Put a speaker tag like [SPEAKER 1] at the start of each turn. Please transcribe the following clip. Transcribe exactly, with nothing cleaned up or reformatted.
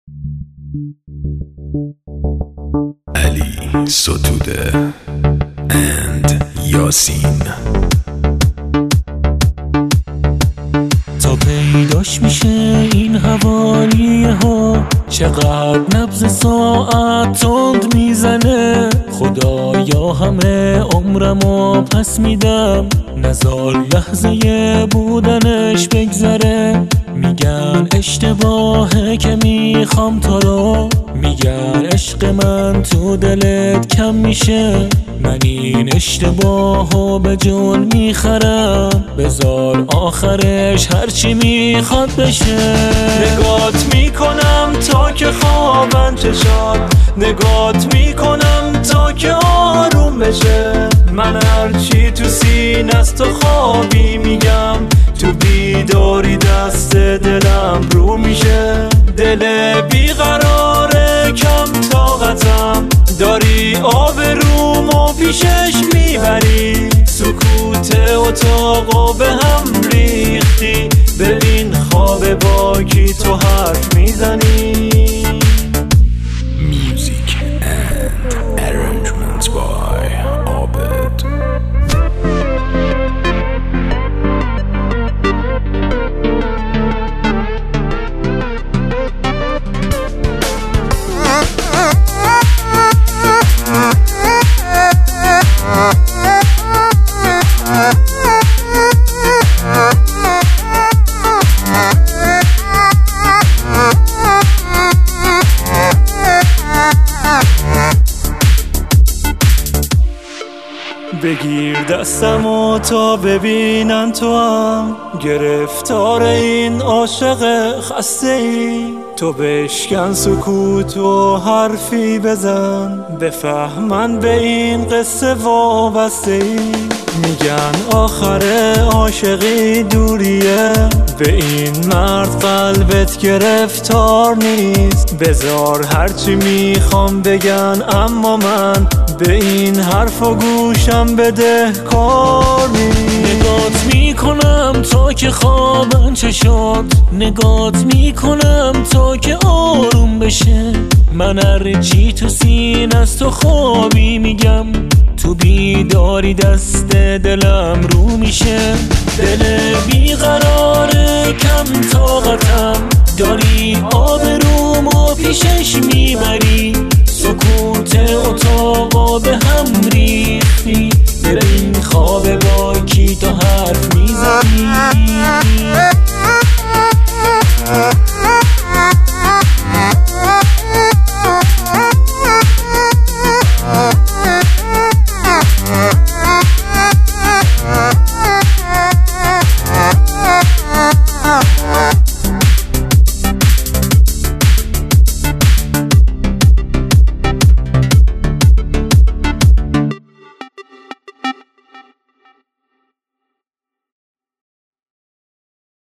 [SPEAKER 1] علی ستوده and یاسین.
[SPEAKER 2] تا پیداش میشه این حوالیه ها، چقدر نبض ساعت تند میزنه. خدایا همه عمرمو پس میدم، نزار لحظه بودنش بگذره. میگن اشتباهه که میخوام تو رو، میگن عشق من تو دلت کم میشه. من این اشتباهو به جون میخرم، بذار آخرش هرچی میخواد بشه. نگات میکنم تا که خوابم چشات، نگات میکنم تا که آروم بشه. من هرچی تو سینه است تو خوابی میگم، تو بیداری دست دلم رو میشه. دل بیقراره کم طاقتم، داری آب رومو پیشش میبری. سکوت اتاقو به هم ریختی، ببین خواب با کی تو حرف میزنی.
[SPEAKER 1] Music and arrangements by Abed.
[SPEAKER 2] بگیر دستمو تا ببینن تو هم گرفتار این عاشق خسته ای. تو بشکن سکوت و حرفی بزن، بفهمن به این قصه وابسته ای. میگن آخر عاشقی دوریه، به این مرد قلبت گرفتار نیست. بذار هرچی میخوام بگن، اما من به این حرف و گوشم بده کار نیست. نگات میکنم تا که خوابم چشات، نگات میکنم تا که آروم بشه. من هرچی تو سینه است تو خوابی میگم، تو بیداری دست دلم رو میشه. دل بیقراره کم طاقتم، داری آب رومو پیشش میبری. سکوت اتاقا به هم ریختی، ببین خواب با کی تو حرف میزنی.
[SPEAKER 3] Uh-huh.